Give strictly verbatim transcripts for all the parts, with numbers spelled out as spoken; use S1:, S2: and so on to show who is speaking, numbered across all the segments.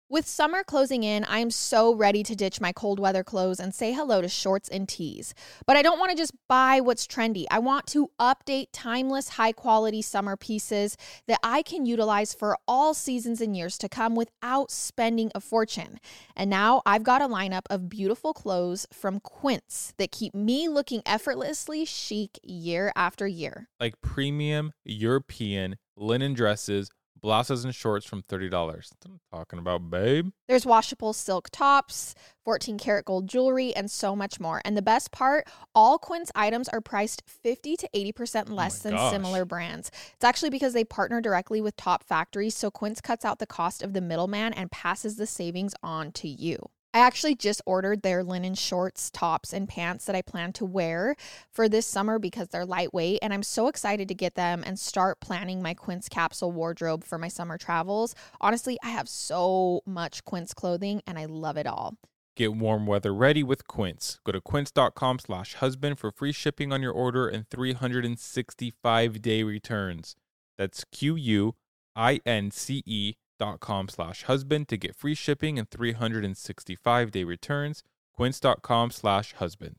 S1: With summer closing in, I am so ready to ditch my cold weather clothes and say hello to shorts and tees. But I don't want to just buy what's trendy. I want to update timeless, high-quality summer pieces that I can utilize for all seasons and years to come without spending a fortune. And now I've got a lineup of beautiful clothes from Quince that keep me looking effortlessly chic year after year.
S2: Like premium European linen dresses, blouses and shorts from thirty dollars. That's what I'm talking about, babe.
S1: There's washable silk tops, fourteen karat gold jewelry, and so much more. And the best part, all Quince items are priced fifty to eighty percent less
S2: oh
S1: than
S2: gosh.
S1: similar brands. It's actually because they partner directly with top factories, so Quince cuts out the cost of the middleman and passes the savings on to you. I actually just ordered their linen shorts, tops, and pants that I plan to wear for this summer because they're lightweight, and I'm so excited to get them and start planning my Quince capsule wardrobe for my summer travels. Honestly, I have so much Quince clothing, and I love it all.
S2: Get warm weather ready with Quince. Go to quince.com slash husband for free shipping on your order and three hundred sixty-five day returns. That's Q-U-I-N-C-E dot com slash husband to get free shipping and three hundred sixty-five day returns. Quince.com slash husband.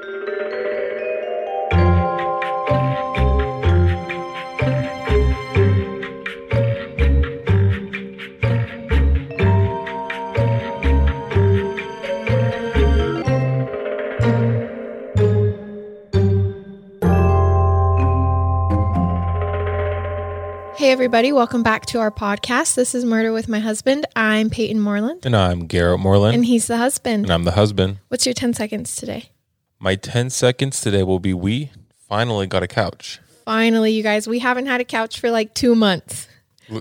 S3: Hey everybody, welcome back to our podcast. This is Murder with My Husband. I'm Peyton Moreland.
S2: And I'm Garrett Moreland.
S3: And he's the husband.
S2: And I'm the husband.
S3: What's your ten seconds today?
S2: My ten seconds today will be we finally got a couch.
S3: Finally, you guys. We haven't had a couch for like two months.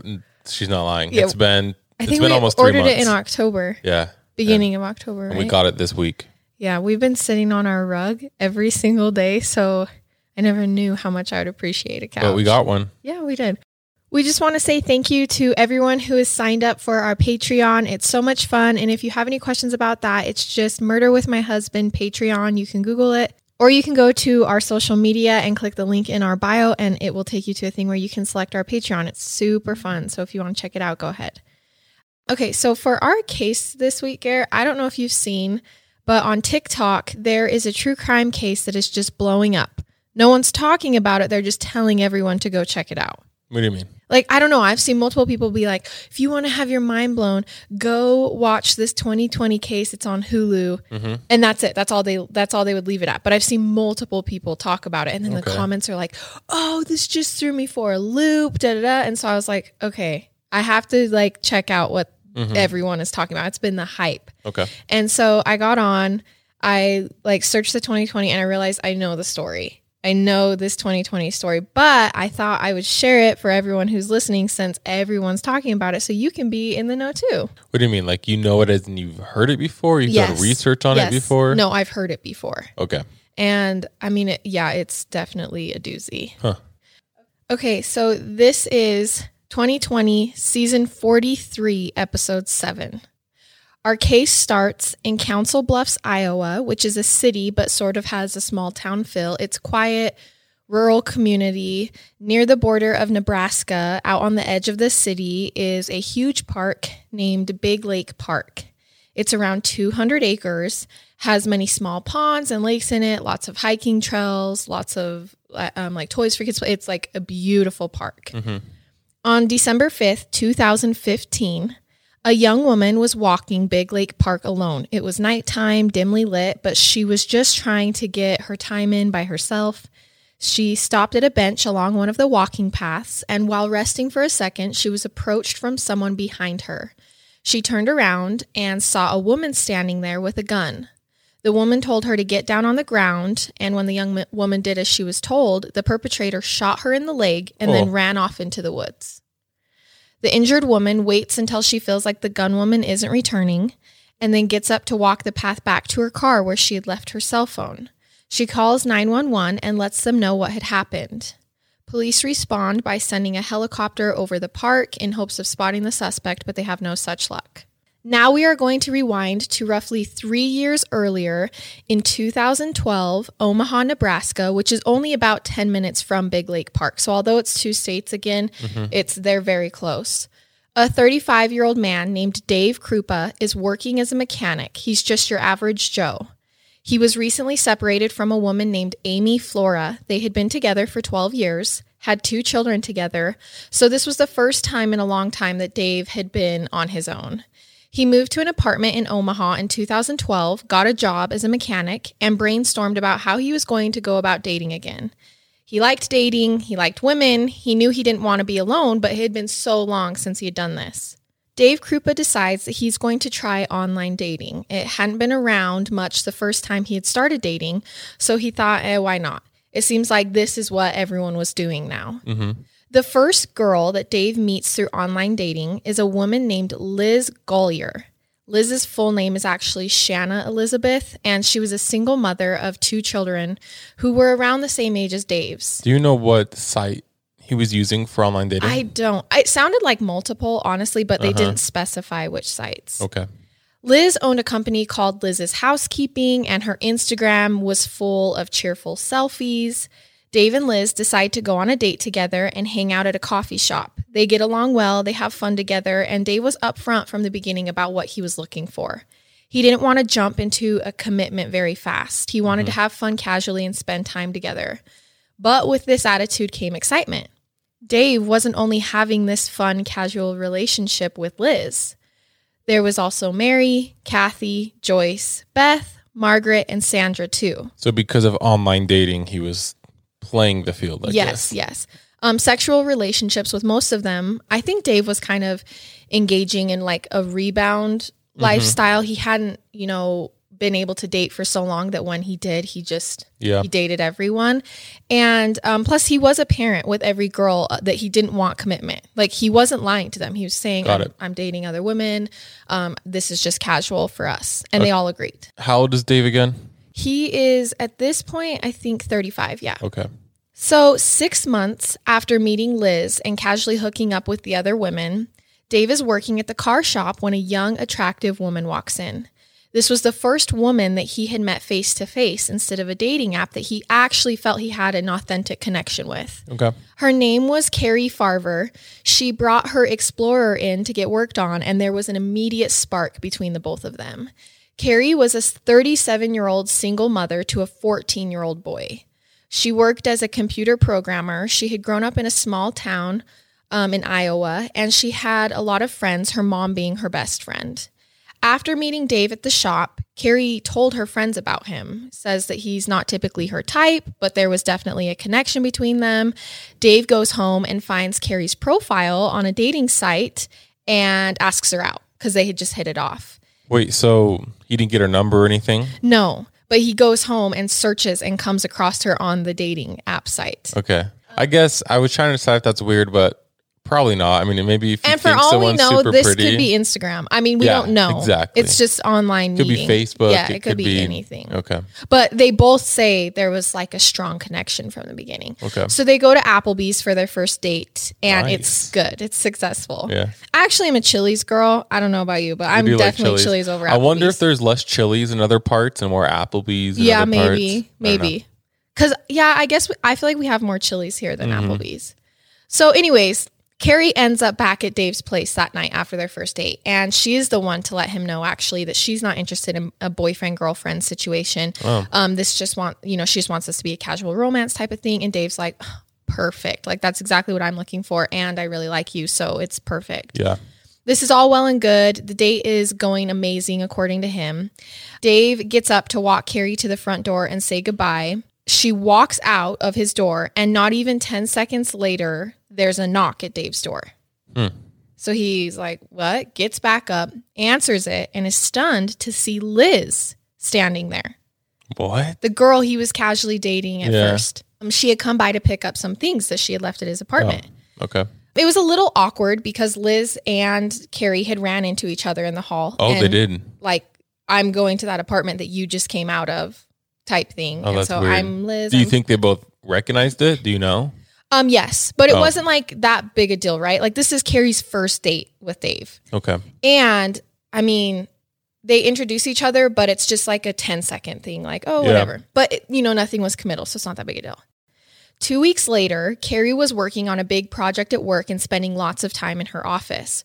S2: She's not lying.
S3: Yeah,
S2: it's been
S3: I
S2: it's
S3: think
S2: been
S3: we
S2: almost three
S3: ordered
S2: months.
S3: it in October.
S2: Yeah.
S3: Beginning
S2: and,
S3: of October, right?
S2: And we got it this week.
S3: Yeah, we've been sitting on our rug every single day, so I never knew how much I would appreciate a couch.
S2: But we got one.
S3: Yeah, we did. We just want to say thank you to everyone who has signed up for our Patreon. It's so much fun. And if you have any questions about that, it's just Murder with My Husband Patreon. You can Google it, or you can go to our social media and click the link in our bio, and it will take you to a thing where you can select our Patreon. It's super fun. So if you want to check it out, go ahead. Okay, so for our case this week, Garrett, I don't know if you've seen, but on TikTok, there is a true crime case that is just blowing up. No one's talking about it. They're just telling everyone to go check it out.
S2: What do you mean?
S3: Like, I don't know. I've seen multiple people be like, if you want to have your mind blown, go watch this twenty twenty case. It's on Hulu. Mm-hmm. And that's it. That's all they, that's all they would leave it at. But I've seen multiple people talk about it. And then okay. the comments are like, oh, this just threw me for a loop. Da, da, da. And so I was like, okay, I have to like check out what mm-hmm. everyone is talking about. It's been the hype.
S2: Okay.
S3: And so I got on, I like searched the twenty twenty and I realized I know the story. I know this twenty twenty story, but I thought I would share it for everyone who's listening since everyone's talking about it so you can be in the know too.
S2: What do you mean? Like you know it as and you've heard it before? You've
S3: yes.
S2: done research on
S3: yes.
S2: it before?
S3: No, I've heard it before.
S2: Okay.
S3: And I mean, it, yeah, it's definitely a doozy.
S2: Huh.
S3: Okay, so this is twenty twenty season forty-three, episode seven. Our case starts in Council Bluffs, Iowa, which is a city but sort of has a small town feel. It's quiet, rural community. Near the border of Nebraska, out on the edge of the city, is a huge park named Big Lake Park. It's around two hundred acres, has many small ponds and lakes in it, lots of hiking trails, lots of um, like toys for kids. It's like a beautiful park. Mm-hmm. On December fifth, two thousand fifteen, a young woman was walking Big Lake Park alone. It was nighttime, dimly lit, but she was just trying to get her time in by herself. She stopped at a bench along one of the walking paths, and while resting for a second, she was approached from someone behind her. She turned around and saw a woman standing there with a gun. The woman told her to get down on the ground, and when the young woman did as she was told, the perpetrator shot her in the leg and oh. then ran off into the woods. The injured woman waits until she feels like the gun woman isn't returning and then gets up to walk the path back to her car where she had left her cell phone. She calls nine one one and lets them know what had happened. Police respond by sending a helicopter over the park in hopes of spotting the suspect, but they have no such luck. Now we are going to rewind to roughly three years earlier in two thousand twelve, Omaha, Nebraska, which is only about ten minutes from Big Lake Park. So although it's two states again, mm-hmm. it's they're very close. A thirty-five-year-old man named Dave Krupa is working as a mechanic. He's just your average Joe. He was recently separated from a woman named Amy Flora. They had been together for twelve years, had two children together. So this was the first time in a long time that Dave had been on his own. He moved to an apartment in Omaha in two thousand twelve, got a job as a mechanic, and brainstormed about how he was going to go about dating again. He liked dating, he liked women, he knew he didn't want to be alone, but it had been so long since he had done this. Dave Krupa decides that he's going to try online dating. It hadn't been around much the first time he had started dating, so he thought, eh, why not? It seems like this is what everyone was doing now.
S2: Mm-hmm.
S3: The first girl that Dave meets through online dating is a woman named Liz Gollier. Liz's full name is actually Shanna Elizabeth, and she was a single mother of two children who were around the same age as Dave's.
S2: Do you know what site he was using for online dating?
S3: I don't. It sounded like multiple, honestly, but they
S2: Uh-huh.
S3: didn't specify which sites.
S2: Okay.
S3: Liz owned a company called Liz's Housekeeping, and her Instagram was full of cheerful selfies. Dave and Liz decide to go on a date together and hang out at a coffee shop. They get along well, they have fun together, and Dave was upfront from the beginning about what he was looking for. He didn't want to jump into a commitment very fast. He wanted mm-hmm. to have fun casually and spend time together. But with this attitude came excitement. Dave wasn't only having this fun, casual relationship with Liz. There was also Mary, Kathy, Joyce, Beth, Margaret, and Sandra too.
S2: So because of online dating, he was playing the field, I
S3: yes,
S2: guess.
S3: Yes, um, sexual relationships with most of them. I think Dave was kind of engaging in like a rebound mm-hmm. lifestyle. He hadn't, you know, been able to date for so long that when he did, he just,
S2: yeah.
S3: he dated everyone. And um, plus he was a parent with every girl that he didn't want commitment. Like he wasn't lying to them. He was saying, I'm, I'm dating other women. Um, this is just casual for us. And okay. they all agreed.
S2: How old is Dave again?
S3: He is at this point, I think thirty-five. Yeah.
S2: Okay.
S3: So six months after meeting Liz and casually hooking up with the other women, Dave is working at the car shop when a young, attractive woman walks in. This was the first woman that he had met face to face instead of a dating app that he actually felt he had an authentic connection with.
S2: Okay.
S3: Her name was Carrie Farver. She brought her Explorer in to get worked on, and there was an immediate spark between the both of them. Carrie was a thirty-seven-year-old single mother to a fourteen-year-old boy. She worked as a computer programmer. She had grown up in a small town um, in Iowa, and she had a lot of friends, her mom being her best friend. After meeting Dave at the shop, Carrie told her friends about him, says that he's not typically her type, but there was definitely a connection between them. Dave goes home and finds Carrie's profile on a dating site and asks her out because they had just hit it off.
S2: Wait, so he didn't get her number or anything?
S3: No, but he goes home and searches and comes across her on the dating app site.
S2: Okay. I guess I was trying to decide if that's weird, but probably not. I mean, maybe if you
S3: and for
S2: think
S3: all we know, this
S2: pretty,
S3: could be Instagram. I mean, we
S2: yeah,
S3: don't know.
S2: Exactly.
S3: It's just online
S2: could
S3: meeting.
S2: Could be Facebook.
S3: Yeah, it,
S2: it
S3: could, could be, be anything.
S2: Okay.
S3: But they both say there was like a strong connection from the beginning.
S2: Okay.
S3: So they go to Applebee's for their first date, and
S2: nice.
S3: It's good. It's successful.
S2: Yeah.
S3: Actually, I'm a Chili's girl. I don't know about you, but I'm
S2: you
S3: definitely
S2: like Chili's.
S3: Chili's over Applebee's.
S2: I wonder if there's less Chili's in other parts and more Applebee's in
S3: yeah,
S2: other
S3: maybe,
S2: parts.
S3: maybe. Because, yeah, I guess we, I feel like we have more Chili's here than mm-hmm. Applebee's. So anyways, Carrie ends up back at Dave's place that night after their first date, and she's the one to let him know actually that she's not interested in a boyfriend-girlfriend situation.
S2: Oh.
S3: Um, this just want you know she just wants this to be a casual romance type of thing, and Dave's like, oh, perfect, like that's exactly what I'm looking for, and I really like you, so it's perfect.
S2: Yeah.
S3: This is all well and good. The date is going amazing according to him. Dave gets up to walk Carrie to the front door and say goodbye. She walks out of his door, and not even ten seconds later, there's a knock at Dave's door.
S2: Hmm.
S3: So he's like, what? Gets back up, answers it, and is stunned to see Liz standing there.
S2: What?
S3: The girl he was casually dating at
S2: yeah.
S3: first. Um, she had come by to pick up some things that she had left at his apartment.
S2: Oh, okay.
S3: It was a little awkward because Liz and Carrie had ran into each other in the hall.
S2: Oh,
S3: and,
S2: they did?
S3: Like, I'm going to that apartment that you just came out of type thing.
S2: Oh,
S3: and
S2: that's
S3: so
S2: weird.
S3: I'm Liz.
S2: Do you
S3: I'm,
S2: think they both recognized it? Do you know?
S3: Um, yes, but it
S2: oh.
S3: wasn't like that big a deal, right? Like this is Carrie's first date with Dave.
S2: Okay.
S3: And I mean, they introduce each other, but it's just like a ten second thing, like, oh,
S2: yeah.
S3: whatever. But, you know, nothing was committal, so it's not that big a deal. Two weeks later, Carrie was working on a big project at work and spending lots of time in her office.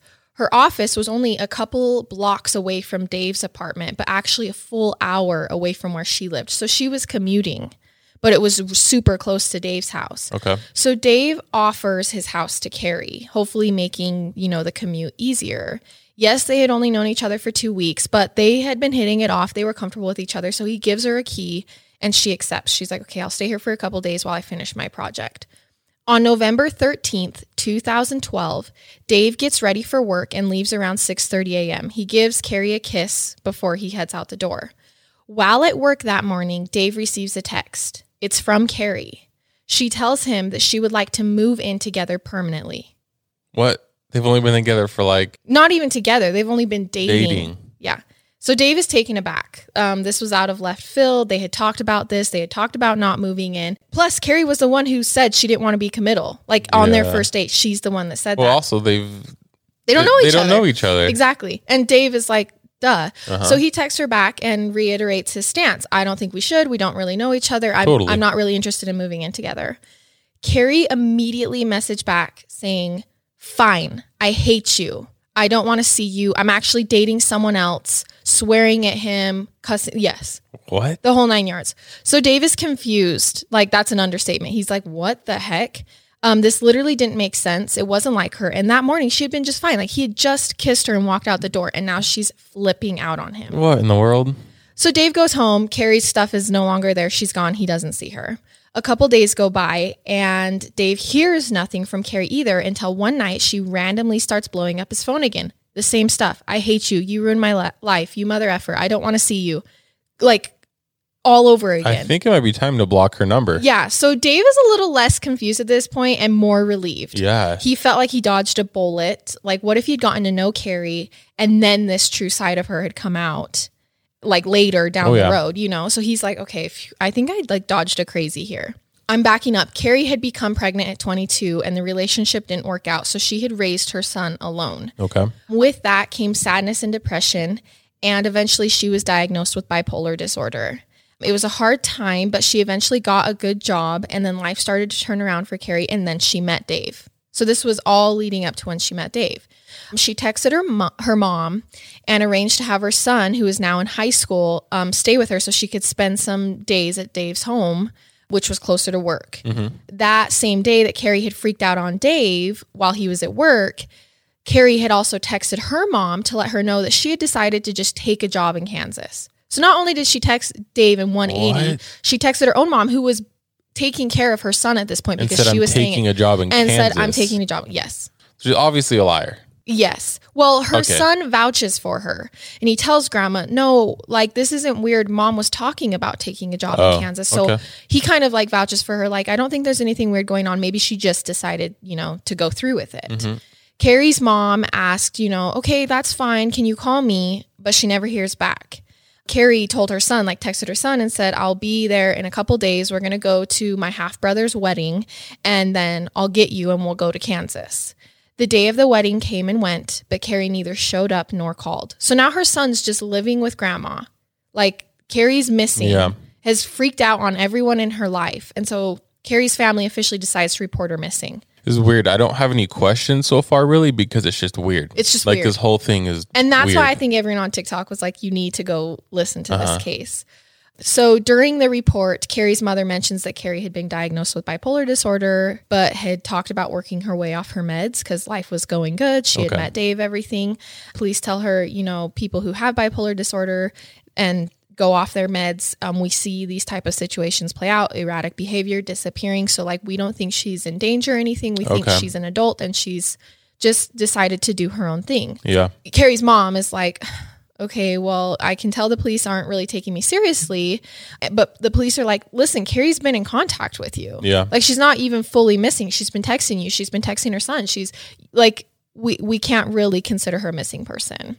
S3: Her office was only a couple blocks away from Dave's apartment, but actually a full hour away from where she lived. So she was commuting, but it was super close to Dave's house.
S2: Okay.
S3: So Dave offers his house to Carrie, hopefully making, you know, the commute easier. Yes, they had only known each other for two weeks, but they had been hitting it off. They were comfortable with each other. So he gives her a key and she accepts. She's like, okay, I'll stay here for a couple days while I finish my project. On November thirteenth, two thousand twelve, Dave gets ready for work and leaves around six thirty a.m. He gives Carrie a kiss before he heads out the door. While at work that morning, Dave receives a text. It's from Carrie. She tells him that she would like to move in together permanently.
S2: What? They've only been together for like...
S3: Not even together. They've only been dating.
S2: Dating.
S3: Yeah. So Dave is taken aback. Um, this was out of left field. They had talked about this. They had talked about not moving in. Plus, Carrie was the one who said she didn't want to be committal. Like on
S2: Yeah.
S3: their first date, she's the one that said
S2: Well,
S3: that.
S2: also they've...
S3: They don't
S2: they,
S3: know each
S2: they
S3: other.
S2: don't know each other.
S3: Exactly. And Dave is like, duh.
S2: Uh-huh.
S3: So he texts her back and reiterates his stance. I don't think we should. We don't really know each other. I'm,
S2: Totally.
S3: I'm not really interested in moving in together. Carrie immediately messaged back saying, fine, I hate you. I don't want to see you. I'm actually dating someone else, swearing at him, cussing. Yes.
S2: What?
S3: The whole nine yards. So Dave is confused. Like, that's an understatement. He's like, what the heck? Um, this literally didn't make sense. It wasn't like her. And that morning she had been just fine. Like, he had just kissed her and walked out the door. And now she's flipping out on him.
S2: What in the world?
S3: So Dave goes home. Carrie's stuff is no longer there. She's gone. He doesn't see her. A couple days go by and Dave hears nothing from Carrie either until one night she randomly starts blowing up his phone again. The same stuff. I hate you. You ruined my le- life. You mother effer. I don't want to see you. Like, all over again.
S2: I think it might be time to block her number.
S3: Yeah. So Dave is a little less confused at this point and more relieved.
S2: Yeah.
S3: He felt like he dodged a bullet. Like, what if he'd gotten to know Carrie and then this true side of her had come out, like later down
S2: Oh,
S3: the
S2: yeah.
S3: road, you know? So he's like, okay, if, I think I like dodged a crazy here. I'm backing up. Carrie had become pregnant at twenty-two and the relationship didn't work out. So she had raised her son alone.
S2: Okay.
S3: With that came sadness and depression. And eventually she was diagnosed with bipolar disorder. It was a hard time, but she eventually got a good job and then life started to turn around for Carrie and then she met Dave. So this was all leading up to when she met Dave. She texted her mo- her mom and arranged to have her son, who is now in high school, um, stay with her so she could spend some days at Dave's home, which was closer to work.
S2: Mm-hmm.
S3: That same day that Carrie had freaked out on Dave while he was at work, Carrie had also texted her mom to let her know that she had decided to just take a job in Kansas. So not only did she text Dave in one eighty,
S2: What?
S3: she texted her own mom, who was taking care of her son at this point
S2: And
S3: because
S2: said,
S3: she
S2: I'm
S3: was
S2: taking
S3: staying
S2: a job in
S3: and
S2: Kansas.
S3: said, I'm taking a job. Yes.
S2: She's obviously a liar.
S3: Yes. Well, her
S2: Okay.
S3: son vouches for her and he tells grandma, no, like this isn't weird. Mom was talking about taking a job
S2: Oh,
S3: in Kansas. So
S2: okay.
S3: he kind of like vouches for her. Like, I don't think there's anything weird going on. Maybe she just decided, you know, to go through with it.
S2: Mhm.
S3: Carrie's mom asked, you know, okay, that's fine. Can you call me? But she never hears back. Carrie told her son, like texted her son and said, I'll be there in a couple days. We're going to go to my half brother's wedding and then I'll get you and we'll go to Kansas. The day of the wedding came and went, but Carrie neither showed up nor called. So now her son's just living with grandma. Like, Carrie's missing,
S2: Yeah.
S3: has freaked out on everyone in her life. And so Carrie's family officially decides to report her missing.
S2: This is weird. I don't have any questions so far, really, because it's just weird.
S3: It's just
S2: like
S3: weird.
S2: this whole thing is
S3: And that's
S2: weird.
S3: why I think everyone on TikTok was like, you need to go listen to
S2: Uh-huh.
S3: this case. So during the report, Carrie's mother mentions that Carrie had been diagnosed with bipolar disorder, but had talked about working her way off her meds because life was going good. She had
S2: Okay.
S3: met Dave, everything. Police tell her, you know, people who have bipolar disorder and go off their meds, um, we see these type of situations play out, erratic behavior, disappearing. So like, we don't think she's in danger or anything. We think
S2: Okay.
S3: she's an adult and she's just decided to do her own thing.
S2: Yeah.
S3: Carrie's mom is like, okay, well, I can tell the police aren't really taking me seriously. But the police are like, listen, Carrie's been in contact with you.
S2: Yeah.
S3: Like, she's not even fully missing. She's been texting you. She's been texting her son. She's like, we, we can't really consider her a missing person.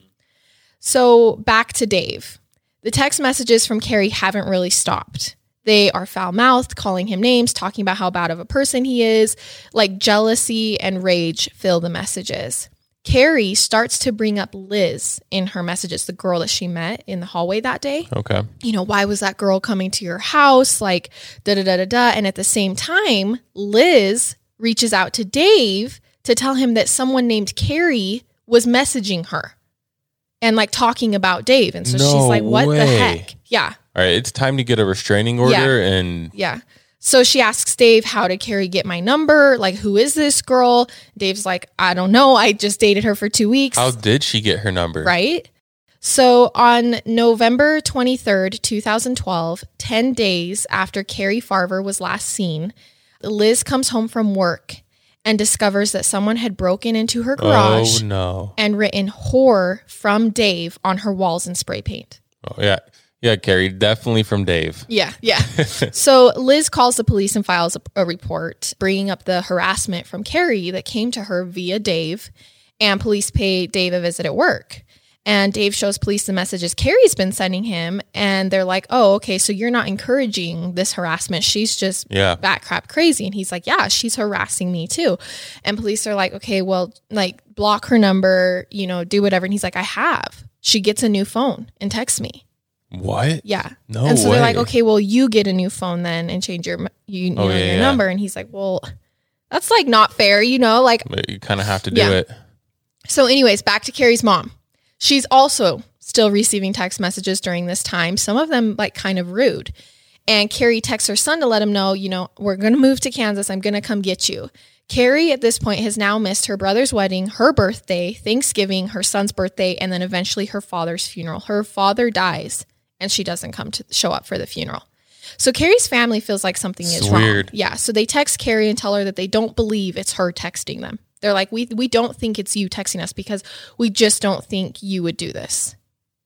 S3: So back to Dave. The text messages from Carrie haven't really stopped. They are foul-mouthed, calling him names, talking about how bad of a person he is. Like, jealousy and rage fill the messages. Carrie starts to bring up Liz in her messages, the girl that she met in the hallway that day.
S2: Okay.
S3: You know, why was that girl coming to your house? Like, da da da da da. And at the same time, Liz reaches out to Dave to tell him that someone named Carrie was messaging her and like talking about Dave. And so
S2: No
S3: she's like, what
S2: way.
S3: the heck? Yeah.
S2: All right, it's time to get a restraining order and
S3: Yeah. So she asks Dave, how did Carrie get my number? Like, who is this girl? Dave's like, I don't know. I just dated her for two weeks.
S2: how did she get her number?
S3: Right? So on November twenty-third, twenty twelve, ten days after Carrie Farver was last seen, Liz comes home from work and discovers that someone had broken into her garage
S2: Oh, no.
S3: and written "whore" from Dave on her walls in spray paint.
S2: Oh, yeah. Yeah, Carrie, definitely from Dave.
S3: Yeah, yeah. So Liz calls the police and files a, a report bringing up the harassment from Carrie that came to her via Dave, and police pay Dave a visit at work. And Dave shows police the messages Carrie's been sending him, and they're like, oh, okay, so you're not encouraging this harassment. She's just
S2: Yeah.
S3: bat crap crazy. And he's like, yeah, she's harassing me too. And police are like, okay, well, like block her number, you know, do whatever. And he's like, I have. She gets a new phone and texts me.
S2: What?
S3: Yeah.
S2: No
S3: And so
S2: way.
S3: they're like, okay, well, you get a new phone then and change your you, you
S2: Oh,
S3: know,
S2: yeah,
S3: your
S2: yeah.
S3: number. And he's like, well, that's like not fair, you know, like.
S2: But you kind of have to do
S3: Yeah.
S2: it.
S3: So anyways, back to Carrie's mom. She's also still receiving text messages during this time, some of them like kind of rude. And Carrie texts her son to let him know, you know, we're going to move to Kansas. I'm going to come get you. Carrie at this point has now missed her brother's wedding, her birthday, Thanksgiving, her son's birthday, and then eventually her father's funeral. Her father dies and she doesn't come to show up for the funeral. So Carrie's family feels like something
S2: It's
S3: is wrong.
S2: weird.
S3: Yeah. So they text Carrie and tell her that they don't believe it's her texting them. They're like, we we don't think it's you texting us because we just don't think you would do this.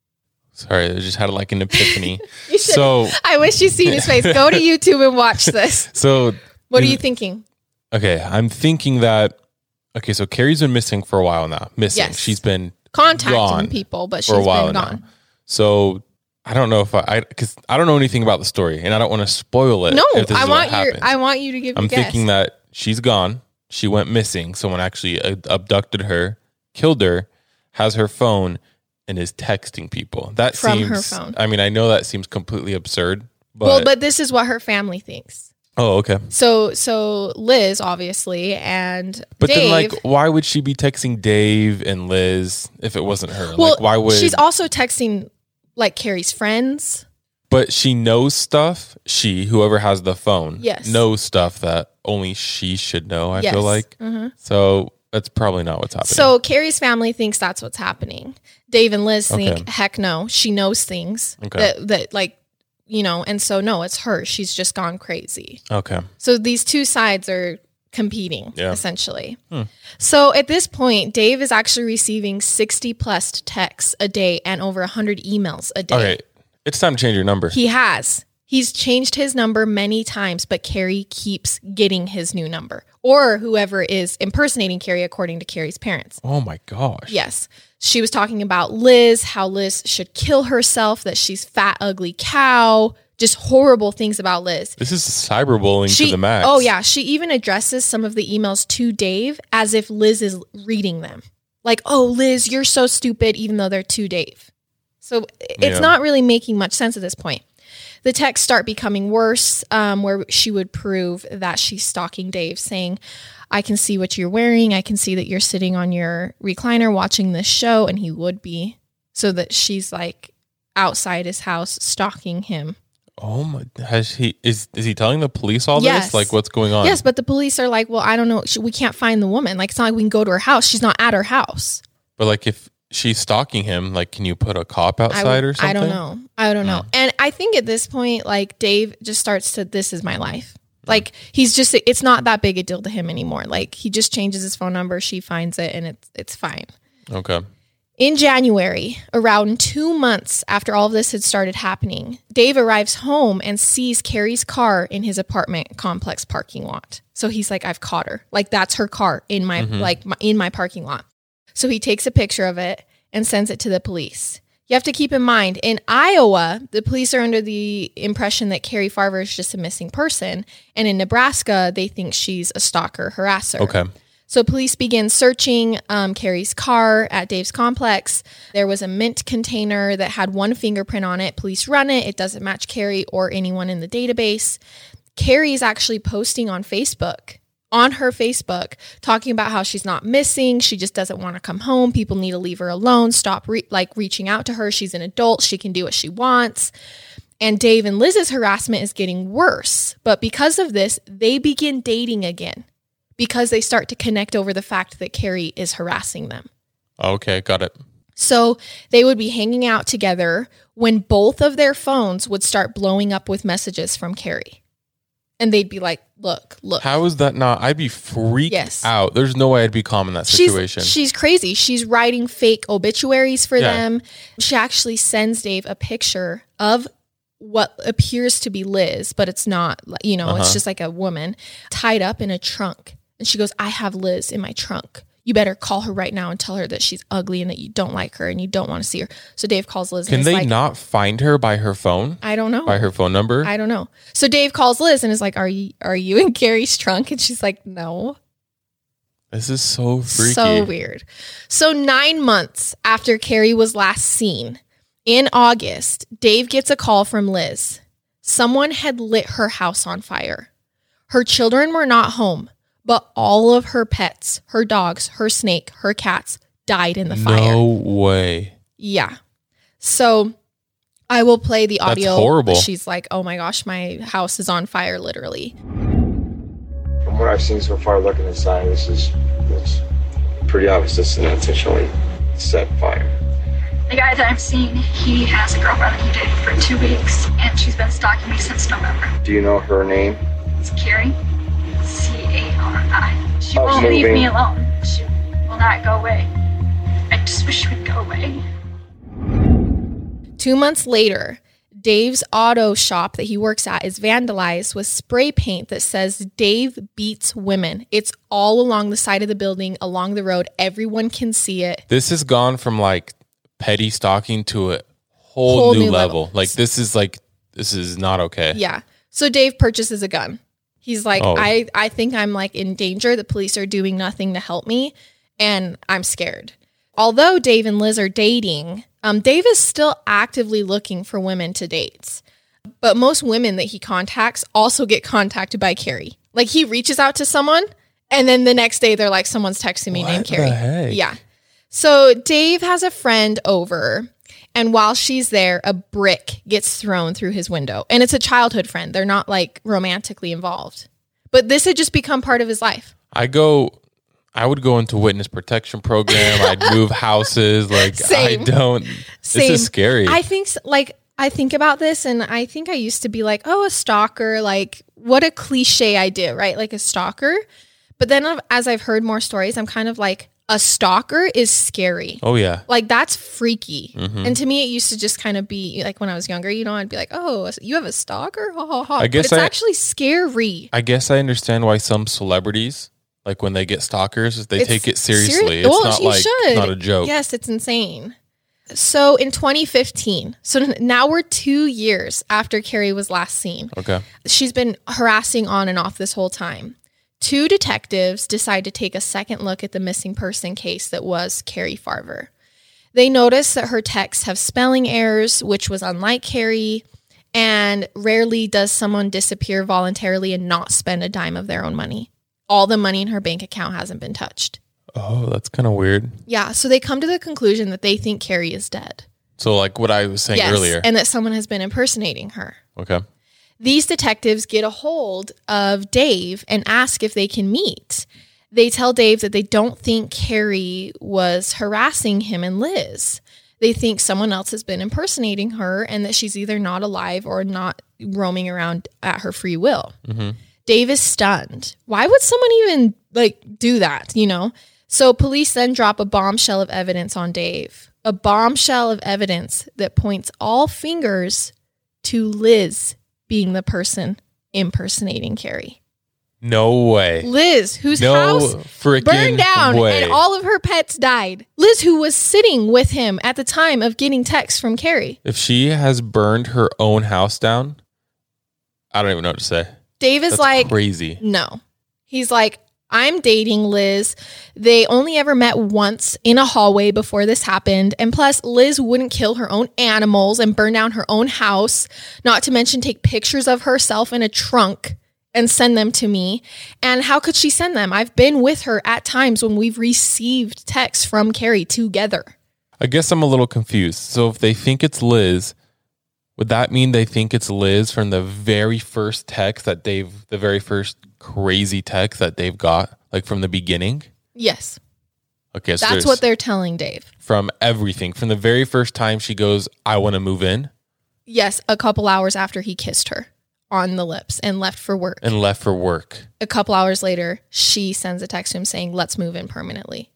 S2: Sorry, I just had like an epiphany.
S3: You should.
S2: so,
S3: I wish you'd seen his face. Go to YouTube and watch this.
S2: so
S3: What are
S2: in-
S3: you thinking?
S2: Okay, I'm thinking that. Okay, so Carrie's been missing for a while now. Missing.
S3: Yes.
S2: She's been
S3: Contacting
S2: gone
S3: people, but
S2: for
S3: she's
S2: a while
S3: been
S2: now.
S3: gone.
S2: So I don't know if I, because I, I don't know anything about the story, and I don't want to spoil it.
S3: No,
S2: if this
S3: I
S2: is
S3: want
S2: what
S3: you.
S2: happens.
S3: I want you to give.
S2: I'm
S3: your guess.
S2: thinking that she's gone. She went missing. Someone actually uh, abducted her, killed her, has her phone, and is texting people. That
S3: From
S2: seems.
S3: her phone.
S2: I mean, I know that seems completely absurd, but,
S3: well, but this is what her family thinks.
S2: oh, okay.
S3: So, so Liz, obviously, and
S2: But
S3: Dave.
S2: then, like, why would she be texting Dave and Liz if it wasn't her?
S3: well,
S2: like, why would
S3: she's also texting like Carrie's friends?
S2: But she knows stuff. She, whoever has the phone,
S3: Yes.
S2: knows stuff that only she should know. I
S3: Yes.
S2: feel like
S3: Mhm.
S2: so. That's probably not what's happening.
S3: So Carrie's family thinks that's what's happening. Dave and Liz think,
S2: Okay.
S3: heck no, she knows things
S2: Okay.
S3: that that like, you know, and so no, it's her. She's just gone crazy.
S2: okay,
S3: So these two sides are competing
S2: Yeah.
S3: essentially.
S2: Hmm.
S3: So at this point, Dave is actually receiving sixty plus texts a day and over one hundred emails a day.
S2: okay, it's time to change your number.
S3: He has. He's changed his number many times, but Carrie keeps getting his new number or whoever is impersonating Carrie, according to Carrie's parents.
S2: oh my gosh!
S3: Yes. She was talking about Liz, how Liz should kill herself, that she's fat, ugly cow, just horrible things about Liz.
S2: This is cyberbullying
S3: She,
S2: to the max.
S3: oh yeah, she even addresses some of the emails to Dave as if Liz is reading them. Like, oh, Liz, you're so stupid, even though they're to Dave. So it's
S2: Yeah.
S3: not really making much sense at this point. The texts start becoming worse, um, where she would prove that she's stalking Dave, saying, I can see what you're wearing. I can see that you're sitting on your recliner watching this show. And he would be. So that she's like outside his house stalking him.
S2: Oh my! Has he is is he telling the police all
S3: Yes.
S2: this? Like, what's going on?
S3: Yes, but the police are like, well, I don't know. She- We can't find the woman. Like, it's not like we can go to her house. She's not at her house.
S2: But like, if she's stalking him, like, can you put a cop
S3: I,
S2: outside
S3: would-
S2: or something?
S3: I don't know. I don't know.
S2: Mm.
S3: And I think at this point, like, Dave just starts to, this is my life. Like, he's just, it's not that big a deal to him anymore. Like, he just changes his phone number. She finds it and it's, it's fine.
S2: Okay.
S3: In January, around two months after all of this had started happening, Dave arrives home and sees Carrie's car in his apartment complex parking lot. So he's like, I've caught her. Like, that's her car in my,
S2: Mhm.
S3: like, my, in my parking lot. So he takes a picture of it and sends it to the police. You have to keep in mind, in Iowa, the police are under the impression that Carrie Farver is just a missing person. And in Nebraska, they think she's a stalker harasser.
S2: Okay.
S3: So police begin searching um, Carrie's car at Dave's complex. There was a mint container that had one fingerprint on it. Police run it. It doesn't match Carrie or anyone in the database. Carrie is actually posting on Facebook on her Facebook talking about how she's not missing. She just doesn't want to come home. People need to leave her alone. Stop re- like reaching out to her. She's an adult. She can do what she wants. And Dave and Liz's harassment is getting worse. But because of this, they begin dating again because they start to connect over the fact that Carrie is harassing them.
S2: Okay, got it.
S3: So they would be hanging out together when both of their phones would start blowing up with messages from Carrie. And they'd be like, look, look.
S2: How is that not? I'd be freaked
S3: Yes.
S2: out. There's no way I'd be calm in that situation.
S3: She's, she's crazy. She's writing fake obituaries for
S2: Yeah.
S3: them. She actually sends Dave a picture of what appears to be Liz, but it's not, you know,
S2: Uh-huh.
S3: it's just like a woman tied up in a trunk. And she goes, I have Liz in my trunk. You better call her right now and tell her that she's ugly and that you don't like her and you don't want to see her. So Dave calls Liz.
S2: Can
S3: and is
S2: they
S3: like,
S2: not find her by her phone?
S3: I don't know.
S2: By her phone number?
S3: I don't know. So Dave calls Liz and is like, are you, are you in Carrie's trunk? And she's like, no.
S2: This is so freaky.
S3: So weird. So nine months after Carrie was last seen, in August, Dave gets a call from Liz. Someone had lit her house on fire. Her children were not home, but all of her pets, her dogs, her snake, her cats died in the fire.
S2: No way.
S3: Yeah. So I will play the
S2: That's
S3: audio.
S2: horrible.
S3: She's like, oh my gosh, my house is on fire, literally.
S4: From what I've seen so far, looking inside, this is it's pretty obvious this is an intentionally set fire.
S5: The guy that I'm seeing, he has a girlfriend that he dated for two weeks, and she's been stalking me since November.
S4: Do you know her name?
S5: It's Carrie, C A R I. She
S4: Oh,
S5: won't
S4: moving.
S5: leave me alone. She will not go away. I just wish she would go away.
S3: Two months later, Dave's auto shop that he works at is vandalized with spray paint that says Dave beats women. It's all along the side of the building, along the road. Everyone can see it.
S2: This has gone from like petty stalking to a whole,
S3: Whole
S2: new,
S3: new
S2: level.
S3: level.
S2: Like this is like, this is not okay.
S3: Yeah. So Dave purchases a gun. He's like,
S2: Oh.
S3: I, I think I'm like in danger. The police are doing nothing to help me, and I'm scared. Although Dave and Liz are dating, um, Dave is still actively looking for women to date. But most women that he contacts also get contacted by Carrie. Like he reaches out to someone, and then the next day they're like, someone's texting me
S2: What
S3: named
S2: the
S3: Carrie.
S2: heck?
S3: Yeah. So Dave has a friend over, and while she's there, a brick gets thrown through his window. And it's a childhood friend. They're not like romantically involved. But this had just become part of his life.
S2: I go, I would go into witness protection program. I'd move houses. Like
S3: Same.
S2: I don't,
S3: Same.
S2: this is scary.
S3: I think s- like I think about this, and I think I used to be like, oh, a stalker, like what a cliche idea, right? Like a stalker. But then I've- as I've heard more stories, I'm kind of like, a stalker is scary.
S2: oh yeah.
S3: Like that's freaky.
S2: Mhm.
S3: And to me, it used to just kind of be like when I was younger, you know, I'd be like, oh, you have a stalker? Ha ha ha.
S2: I guess
S3: but it's
S2: I-
S3: actually scary.
S2: I guess I understand why some celebrities, like when they get stalkers, they
S3: It's
S2: take it
S3: seri-
S2: seriously. It's
S3: well,
S2: not
S3: you
S2: like,
S3: should.
S2: it's not a joke.
S3: Yes, it's insane. So in twenty fifteen, so now we're two years after Carrie was last seen.
S2: Okay.
S3: She's been harassing on and off this whole time. Two detectives decide to take a second look at the missing person case that was Carrie Farver. They notice that her texts have spelling errors, which was unlike Carrie, and rarely does someone disappear voluntarily and not spend a dime of their own money. All the money in her bank account hasn't been touched.
S2: Oh, that's kind of weird.
S3: Yeah, so they come to the conclusion that they think Carrie is dead.
S2: So like what I was saying
S3: Yes,
S2: earlier.
S3: and that someone has been impersonating her.
S2: Okay.
S3: These detectives get a hold of Dave and ask if they can meet. They tell Dave that they don't think Carrie was harassing him and Liz. They think someone else has been impersonating her and that she's either not alive or not roaming around at her free will.
S2: Mm-hmm.
S3: Dave is stunned. Why would someone even like do that, you know? So police then drop a bombshell of evidence on Dave. A bombshell of evidence that points all fingers to Liz being the person impersonating Carrie.
S2: No way.
S3: Liz, whose
S2: No
S3: house
S2: freaking
S3: burned down
S2: way.
S3: and all of her pets died. Liz, who was sitting with him at the time of getting texts from Carrie.
S2: If she has burned her own house down, I don't even know what to say.
S3: Dave is
S2: That's
S3: like,
S2: crazy.
S3: no. He's like, I'm dating Liz. They only ever met once in a hallway before this happened. And plus, Liz wouldn't kill her own animals and burn down her own house, not to mention take pictures of herself in a trunk and send them to me. And how could she send them? I've been with her at times when we've received texts from Carrie together.
S2: I guess I'm a little confused. So if they think it's Liz, would that mean they think it's Liz from the very first text that Dave, the very first crazy text that Dave got, like from the beginning?
S3: Yes.
S2: Okay, so
S3: that's what they're telling Dave.
S2: From everything, from the very first time she goes, I want to move in.
S3: Yes, a couple hours after he kissed her on the lips and left for work.
S2: And left for work.
S3: A couple hours later, she sends a text to him saying, let's move in permanently.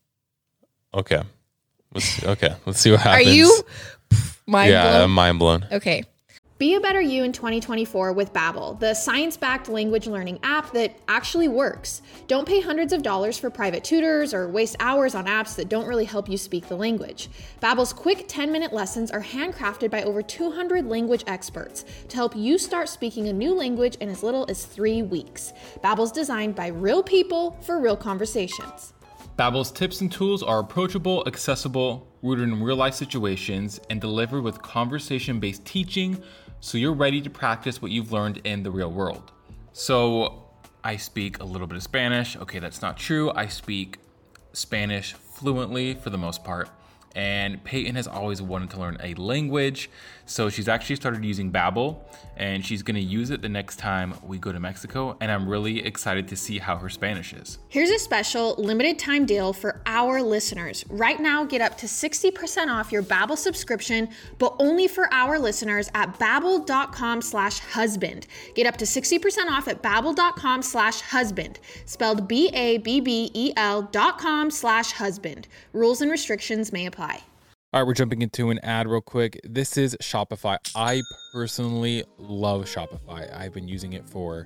S2: Okay. Let's, okay, let's see what happens.
S3: Are you mind
S2: yeah,
S3: blown?
S2: I'm mind blown.
S3: Okay.
S1: Be a better you in twenty twenty-four with Babbel, the science-backed language learning app that actually works. Don't pay hundreds of dollars for private tutors or waste hours on apps that don't really help you speak the language. Babbel's quick ten-minute lessons are handcrafted by over two hundred language experts to help you start speaking a new language in as little as three weeks. Babbel's designed by real people for real conversations.
S2: Babbel's tips and tools are approachable, accessible, rooted in real-life situations, and delivered with conversation-based teaching, so you're ready to practice what you've learned in the real world. So I speak a little bit of Spanish. Okay, that's not true. I speak Spanish fluently for the most part. And Peyton has always wanted to learn a language. So she's actually started using Babbel, and she's gonna use it the next time we go to Mexico. And I'm really excited to see how her Spanish is.
S1: Here's a special limited time deal for our listeners. Right now, get up to sixty percent off your Babbel subscription, but only for our listeners at babbel.com slash husband. Get up to sixty percent off at babbel.com slash husband. Spelled B A B B E L dot com slash husband. Rules and restrictions may apply.
S2: All right, we're jumping into an ad real quick. This is Shopify. I personally love Shopify. I've been using it for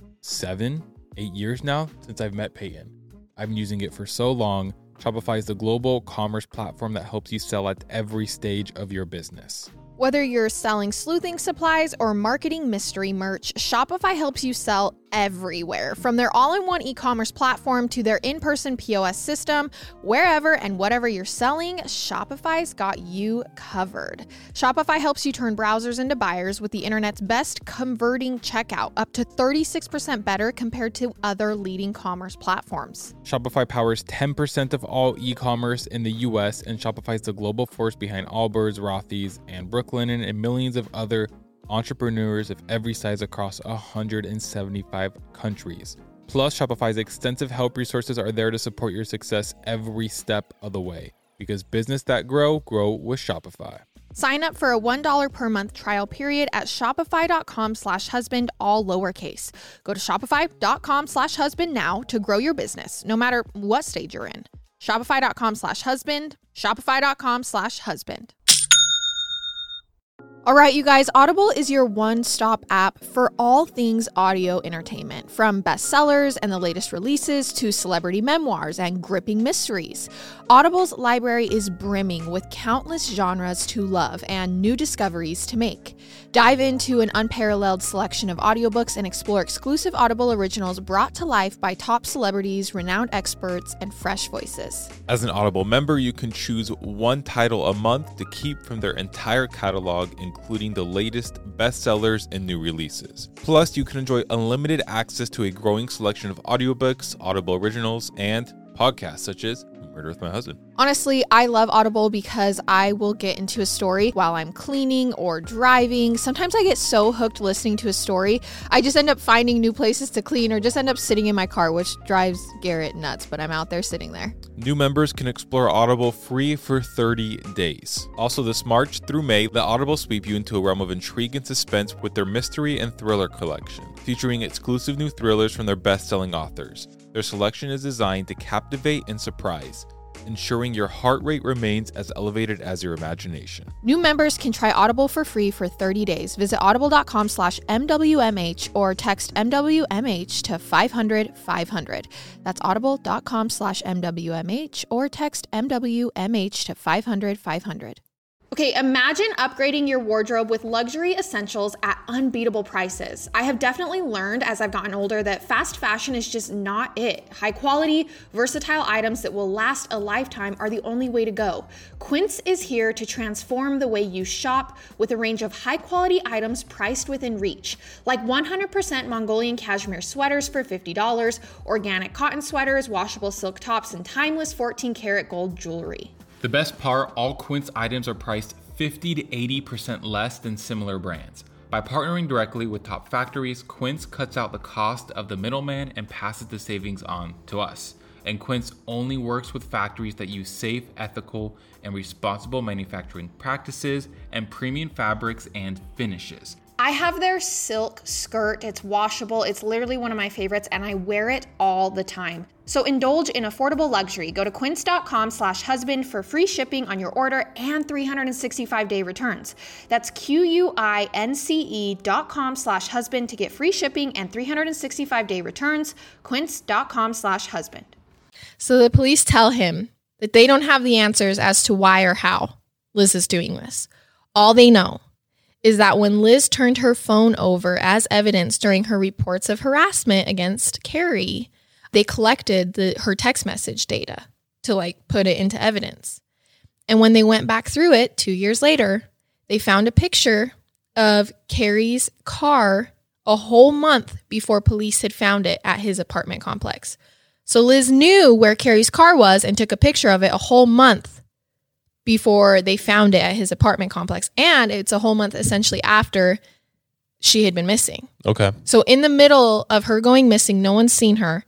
S2: seven, eight years now since I've met Peyton. I've been using it for so long. Shopify is the global commerce platform that helps you sell at every stage of your business.
S1: Whether you're selling sleuthing supplies or marketing mystery merch, Shopify helps you sell everywhere. From their all-in-one e-commerce platform to their in-person P O S system, wherever and whatever you're selling, Shopify's got you covered. Shopify helps you turn browsers into buyers with the internet's best converting checkout, up to thirty-six percent better compared to other leading commerce platforms.
S2: Shopify powers ten percent of all e-commerce in the U S, and Shopify is the global force behind Allbirds, Rothy's, and Brooklinen, and millions of other entrepreneurs of every size across one hundred seventy-five countries. Plus, Shopify's extensive help resources are there to support your success every step of the way. Because business that grow, grow with Shopify.
S1: Sign up for a one dollar per month trial period at shopify.com slash husband, all lowercase. Go to shopify.com slash husband now to grow your business, no matter what stage you're in. Shopify.com slash husband, shopify.com slash husband. All right, you guys, Audible is your one-stop app for all things audio entertainment, from bestsellers and the latest releases to celebrity memoirs and gripping mysteries. Audible's library is brimming with countless genres to love and new discoveries to make. Dive into an unparalleled selection of audiobooks and explore exclusive Audible originals brought to life by top celebrities, renowned experts, and fresh voices.
S2: As an Audible member, you can choose one title a month to keep from their entire catalog, including the latest bestsellers and new releases. Plus, you can enjoy unlimited access to a growing selection of audiobooks, Audible originals, and podcasts such as Murder with My Husband.
S1: Honestly, I love Audible because I will get into a story while I'm cleaning or driving. Sometimes I get so hooked listening to a story, I just end up finding new places to clean or just end up sitting in my car, which drives Garrett nuts, but I'm out there sitting there.
S2: New members can explore Audible free for thirty days. Also, this March through May, let Audible sweep you into a realm of intrigue and suspense with their mystery and thriller collection, featuring exclusive new thrillers from their best-selling authors. Their selection is designed to captivate and surprise, ensuring your heart rate remains as elevated as your imagination.
S1: New members can try Audible for free for thirty days. Visit audible.com slash MWMH or text M W M H to five hundred five hundred. That's audible.com slash MWMH or text M W M H to five hundred five hundred. Okay, imagine upgrading your wardrobe with luxury essentials at unbeatable prices. I have definitely learned as I've gotten older that fast fashion is just not it. High quality, versatile items that will last a lifetime are the only way to go. Quince is here to transform the way you shop with a range of high quality items priced within reach, like one hundred percent Mongolian cashmere sweaters for fifty dollars, organic cotton sweaters, washable silk tops, and timeless fourteen karat gold jewelry.
S2: The best part, all Quince items are priced fifty to eighty percent less than similar brands. By partnering directly with top factories, Quince cuts out the cost of the middleman and passes the savings on to us. And Quince only works with factories that use safe, ethical, and responsible manufacturing practices and premium fabrics and finishes.
S1: I have their silk skirt. It's washable. It's literally one of my favorites, and I wear it all the time. So indulge in affordable luxury. Go to quince.com slash husband for free shipping on your order and three hundred sixty-five day returns. That's Q-U-I-N-C-E dot com slash husband to get free shipping and three hundred sixty-five day returns. Quince.com slash husband.
S3: So the police tell him that they don't have the answers as to why or how Liz is doing this. All they know is that when Liz turned her phone over as evidence during her reports of harassment against Carrie, they collected the her text message data to like put it into evidence. And when they went back through it two years later, they found a picture of Carrie's car a whole month before police had found it at his apartment complex. So Liz knew where Carrie's car was and took a picture of it a whole month before they found it at his apartment complex. And it's a whole month essentially after she had been missing.
S6: Okay.
S3: So in the middle of her going missing, no one's seen her,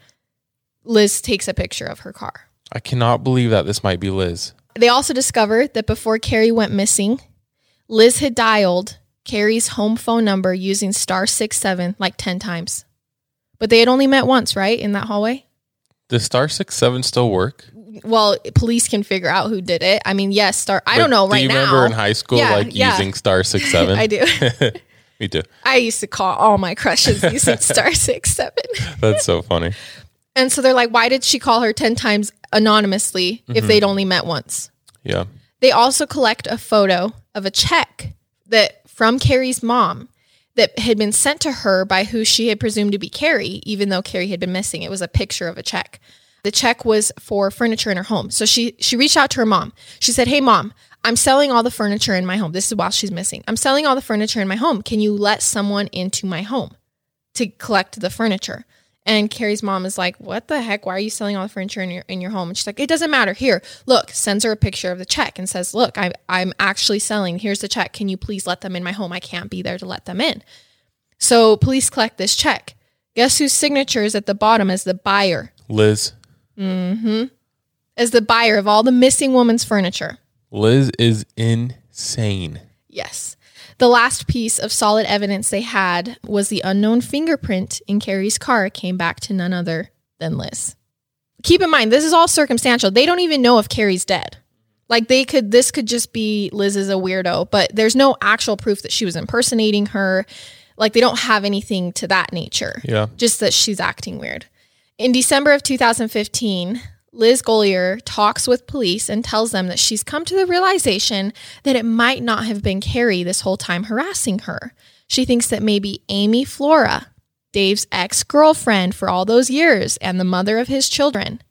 S3: Liz takes a picture of her car.
S6: I cannot believe that this might be Liz.
S3: They also discovered that before Carrie went missing, Liz had dialed Carrie's home phone number using star six seven like ten times. But they had only met once, right? In that hallway?
S6: Does star six seven still work?
S3: Well, police can figure out who did it. I mean, yes, star. I
S6: But
S3: don't know right now.
S6: Do you remember in high school,
S3: Yeah,
S6: like
S3: yeah.
S6: using star six seven?
S3: I do.
S6: Me too.
S3: I used to call all my crushes using star six seven.
S6: That's so funny.
S3: And so they're like, why did she call her ten times anonymously if
S6: Mhm.
S3: they'd only met once?
S6: Yeah.
S3: They also collect a photo of a check that from Carrie's mom that had been sent to her by who she had presumed to be Carrie, even though Carrie had been missing. It was a picture of a check. The check was for furniture in her home. So she she reached out to her mom. She said, hey, mom, I'm selling all the furniture in my home. This is while she's missing. I'm selling all the furniture in my home. Can you let someone into my home to collect the furniture? And Carrie's mom is like, what the heck? Why are you selling all the furniture in your in your home? And she's like, it doesn't matter. Here, look, sends her a picture of the check and says, look, I, I'm actually selling. Here's the check. Can you please let them in my home? I can't be there to let them in. So police collect this check. Guess whose signature is at the bottom as the buyer?
S6: Liz.
S3: Mm-hmm. As the buyer of all the missing woman's furniture.
S6: Liz is insane.
S3: Yes. The last piece of solid evidence they had was the unknown fingerprint in Carrie's car came back to none other than Liz. Keep in mind, this is all circumstantial. They don't even know if Carrie's dead. Like they could, this could just be Liz is a weirdo, but there's no actual proof that she was impersonating her. Like they don't have anything to that nature.
S6: Yeah.
S3: Just that she's acting weird. In December of two thousand fifteen, Liz Golier talks with police and tells them that she's come to the realization that it might not have been Carrie this whole time harassing her. She thinks that maybe Amy Flora, Dave's ex-girlfriend for all those years and the mother of his children,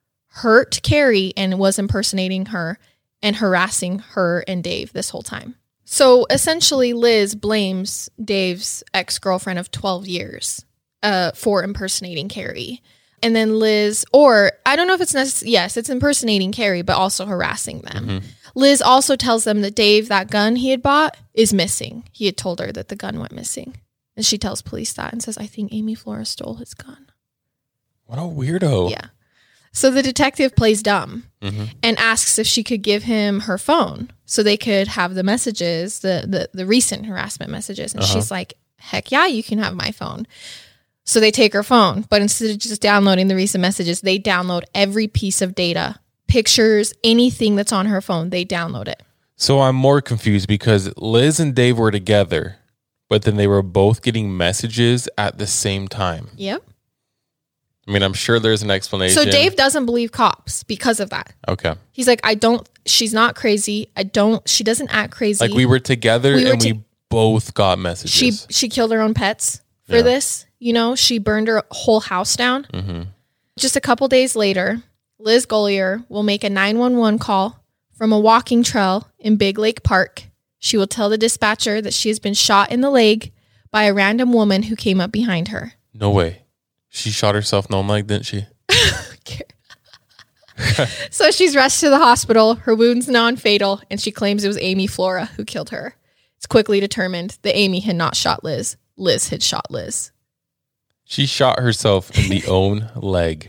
S3: hurt Carrie and was impersonating her and harassing her and Dave this whole time. So essentially, Liz blames Dave's ex-girlfriend of twelve years uh, for impersonating Carrie. And then Liz, or I don't know if it's necessary. Yes, it's impersonating Carrie, but also harassing them. Mm-hmm. Liz also tells them that Dave, that gun he had bought, is missing. He had told her that the gun went missing. And she tells police that and says, I think Amy Flora stole his gun.
S6: What a weirdo.
S3: Yeah. So the detective plays dumb
S6: mm-hmm.
S3: and asks if she could give him her phone so they could have the messages, the the, the recent harassment messages. And uh-huh. she's like, heck yeah, you can have my phone. So they take her phone, but instead of just downloading the recent messages, they download every piece of data, pictures, anything that's on her phone, they download it.
S6: So I'm more confused because Liz and Dave were together, but then they were both getting messages at the same time.
S3: Yep.
S6: I mean, I'm sure there's an explanation.
S3: So Dave doesn't believe cops because of that.
S6: Okay.
S3: He's like, I don't, she's not crazy. I don't, she doesn't act crazy.
S6: Like we were together
S3: We were
S6: and
S3: to-
S6: we both got messages.
S3: She she killed her own pets for
S6: Yeah.
S3: this. You know, she burned her whole house down.
S6: Mm-hmm.
S3: Just a couple days later, Liz Golier will make a nine one one call from a walking trail in Big Lake Park. She will tell the dispatcher that she has been shot in the leg by a random woman who came up behind her.
S6: No way. She shot herself in the own leg, didn't she?
S3: So she's rushed to the hospital. Her wound's non-fatal, and she claims it was Amy Flora who killed her. It's quickly determined that Amy had not shot Liz. Liz had shot Liz.
S6: She shot herself in the own leg.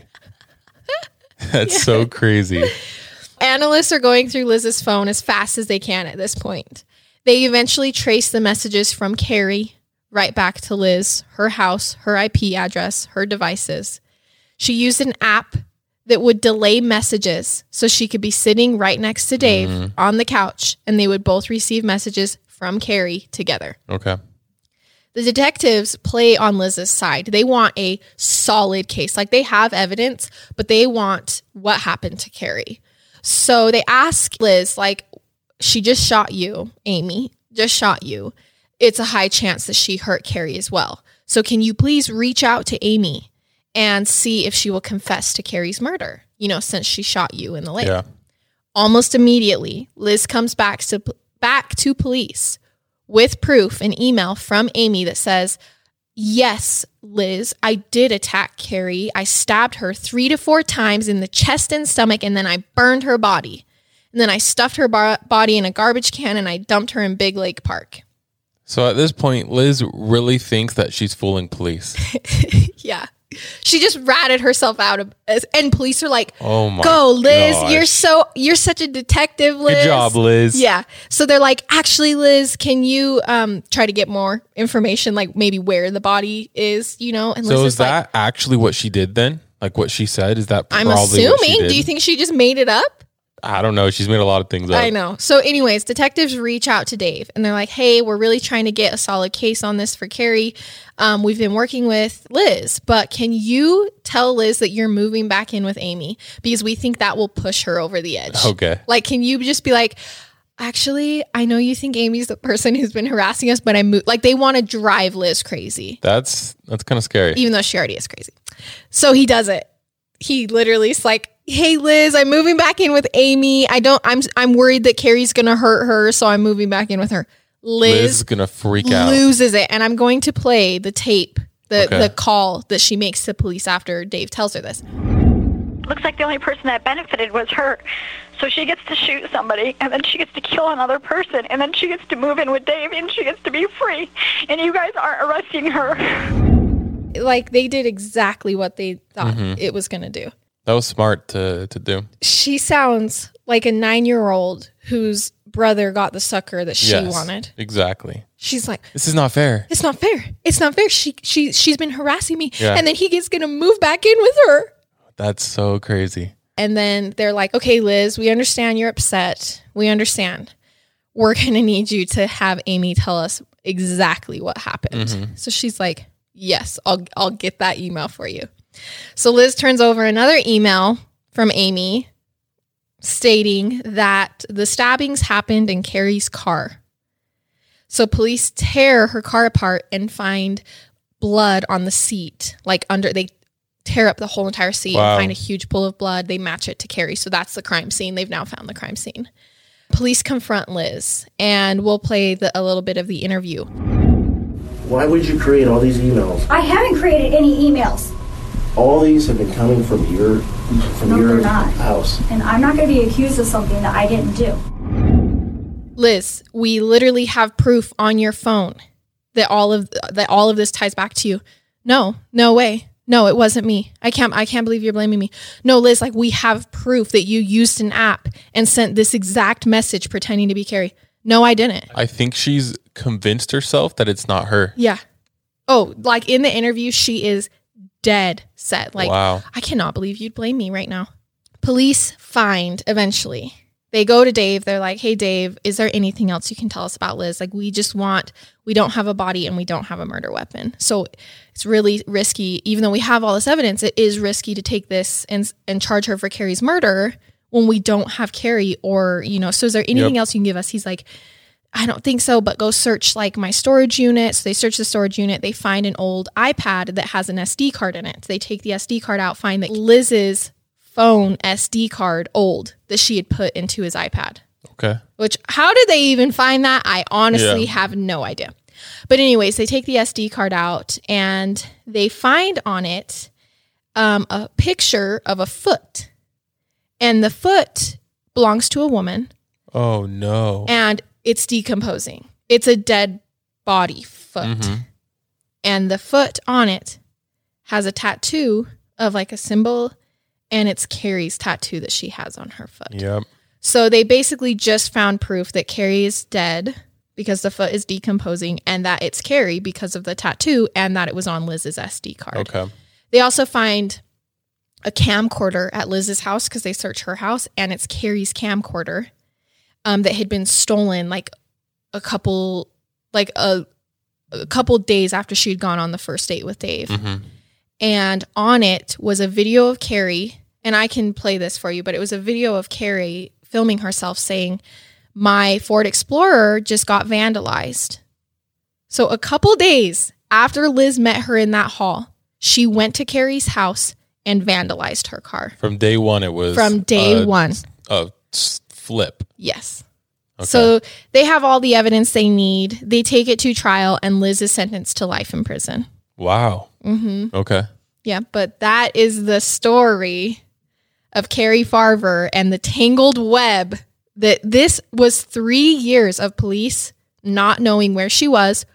S6: That's so crazy.
S3: Analysts are going through Liz's phone as fast as they can at this point. They eventually trace the messages from Carrie right back to Liz, her house, her I P address, her devices. She used an app that would delay messages so she could be sitting right next to Dave
S6: Mhm.
S3: on the couch and they would both receive messages from Carrie together.
S6: Okay.
S3: The detectives play on Liz's side. They want a solid case. Like they have evidence, but they want what happened to Carrie. So they ask Liz, like, she just shot you, Amy, just shot you. It's a high chance that she hurt Carrie as well. So can you please reach out to Amy and see if she will confess to Carrie's murder, you know, since she shot you in the leg?
S6: Yeah.
S3: Almost immediately, Liz comes back to back to police with proof, an email from Amy that says, yes, Liz, I did attack Carrie. I stabbed her three to four times in the chest and stomach, and then I burned her body. And then I stuffed her bar- body in a garbage can, and I dumped her in Big Lake Park.
S6: So at this point, Liz really thinks that she's fooling police.
S3: Yeah. She just ratted herself out of, and police are like,
S6: Oh my
S3: go, Liz.
S6: gosh.
S3: You're so, you're such a detective, Liz.
S6: Good job, Liz.
S3: Yeah. So they're like, actually, Liz, can you um try to get more information, like maybe where the body is, you know? And Liz
S6: So
S3: is
S6: is that
S3: like,
S6: actually what she did then? Like what she said? Is that
S3: I'm
S6: probably what she
S3: assuming.
S6: did?
S3: Do you think she just made it up?
S6: I don't know. She's made a lot of things up.
S3: I know. So anyways, detectives reach out to Dave and they're like, hey, we're really trying to get a solid case on this for Carrie. Um, we've been working with Liz, but can you tell Liz that you're moving back in with Amy? Because we think that will push her over the edge.
S6: Okay.
S3: Like, can you just be like, actually, I know you think Amy's the person who's been harassing us, but I moved. Like, they want to drive Liz crazy,
S6: That's that's kind of scary.
S3: even though she already is crazy. So he does it. He literally is like, hey, Liz, I'm moving back in with Amy. I don't, I'm, I'm worried that Carrie's going to hurt her. So I'm moving back in with her.
S6: Liz
S3: Liz,
S6: is gonna freak out.
S3: loses it. And I'm going to play the tape, the,
S6: Okay.
S3: the call that she makes to police after Dave tells her this.
S5: Looks like the only person that benefited was her. So she gets to shoot somebody, and then she gets to kill another person, and then she gets to move in with Dave, and she gets to be free. And you guys aren't arresting her.
S3: Like, they did exactly what they thought
S6: Mhm.
S3: it was going to do.
S6: That was smart to to do.
S3: She sounds like a nine-year-old whose brother got the sucker that she
S6: Yes,
S3: wanted.
S6: Exactly.
S3: She's like,
S6: This is not fair.
S3: it's not fair. It's not fair. She she she's been harassing me,
S6: Yeah.
S3: and then he gets gonna move back in with her.
S6: That's so crazy.
S3: And then they're like, okay, Liz, we understand you're upset. We understand. We're gonna need you to have Amy tell us exactly what happened.
S6: Mhm.
S3: So she's like, yes, I'll I'll get that email for you. So Liz turns over another email from Amy stating that the stabbings happened in Carrie's car. So police tear her car apart and find blood on the seat, like under, they tear up the whole entire seat
S6: Wow.
S3: and find a huge pool of blood. They match it to Carrie. So that's the crime scene. They've now found the crime scene. Police confront Liz, and we'll play the, a little bit of the interview.
S7: Why would you create all these emails?
S8: I haven't created any emails,
S7: All these have been coming from your from
S8: No,
S7: your
S8: they're not.
S7: house.
S8: and I'm not going to be accused of something that I didn't do.
S3: Liz, we literally have proof on your phone that all of that all of this ties back to you. No, no way. No, it wasn't me. I can't I can't believe you're blaming me. No, Liz, like, we have proof that you used an app and sent this exact message pretending to be Carrie. No, I didn't.
S6: I think she's convinced herself that it's not her.
S3: Yeah. Oh, like in the interview, she is dead set. Like,
S6: Wow.
S3: I cannot believe you'd blame me right now. Police find eventually they go to Dave. They're like, hey, Dave, is there anything else you can tell us about Liz? Like, we just want, we don't have a body and we don't have a murder weapon. So it's really risky. Even though we have all this evidence, it is risky to take this and and charge her for Carrie's murder when we don't have Carrie or, you know, so is there anything yep. else you can give us? He's like, I don't think so, but go search like my storage unit. So they search the storage unit. They find an old iPad that has an S D card in it. So they take the S D card out, find that Liz's phone S D card, old, that she had put into his iPad.
S6: Okay.
S3: Which, how did they even find that? I honestly
S6: yeah.
S3: have no idea. But anyways, they take the S D card out and they find on it um, a picture of a foot. And the foot belongs to a woman.
S6: Oh, no.
S3: And it's decomposing. It's a dead body foot. Mm-hmm. And the foot on it has a tattoo of like a symbol, and it's Carrie's tattoo that she has on her foot.
S6: Yep.
S3: So they basically just found proof that Carrie is dead because the foot is decomposing, and that it's Carrie because of the tattoo, and that it was on Liz's S D card.
S6: Okay.
S3: They also find a camcorder at Liz's house because they search her house, and it's Carrie's camcorder. Um, that had been stolen like a couple, like a, a couple days after she had gone on the first date with Dave.
S6: Mm-hmm.
S3: And on it was a video of Carrie, and I can play this for you, but it was a video of Carrie filming herself saying, my Ford Explorer just got vandalized. So a couple days after Liz met her in that hall, she went to Carrie's house and vandalized her car.
S6: From day one, it was...
S3: From day
S6: uh,
S3: one.
S6: A flip.
S3: Yes.
S6: Okay.
S3: So they have all the evidence they need. They take it to trial, and Liz is sentenced to life in prison.
S6: Wow.
S3: Mm-hmm.
S6: Okay.
S3: Yeah, but that is the story of Carrie Farver and the tangled web that this was three years of police not knowing where she was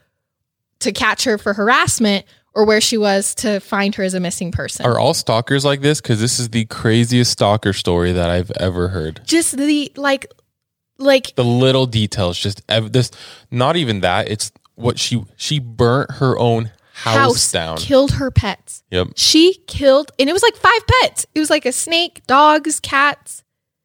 S3: to catch her for harassment or where she was to find her as a missing person.
S6: Are all stalkers like this? Because this is the craziest stalker story that I've ever heard.
S3: Just the, like, like...
S6: The little details, just ev- this, not even that. It's what she, she burnt her own house, house down.
S3: Killed her pets.
S6: Yep.
S3: She killed, and it was like five pets. It was like a snake, dogs, cats.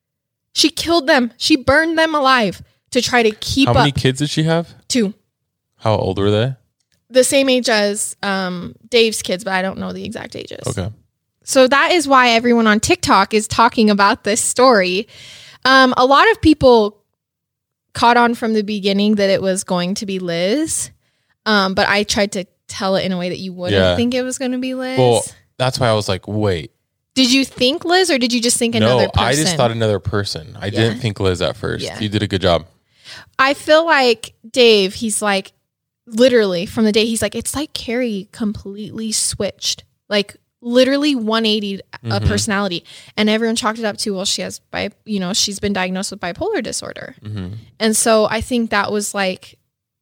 S3: She killed them. She burned them alive to try to keep up.
S6: How many kids did she have?
S3: Two.
S6: How old were they?
S3: The same age as um, Dave's kids, but I don't know the exact ages.
S6: Okay.
S3: So that is why everyone on TikTok is talking about this story. Um, a lot of people caught on from the beginning that it was going to be Liz, um, but I tried to tell it in a way that you wouldn't
S6: yeah.
S3: think it was going to be Liz.
S6: Well, that's why I was like, wait.
S3: Did you think Liz, or did you just think another
S6: no,
S3: person?
S6: I just thought another person. I yeah. didn't think Liz at first.
S3: Yeah.
S6: You did a good job. I
S3: feel like Dave, he's like, literally from the day he's like, it's like Carrie completely switched, like literally one eighty mm-hmm. a personality. And everyone chalked it up to, well, she has, bi- you know, she's been diagnosed with bipolar disorder.
S6: Mm-hmm.
S3: And so I think that was like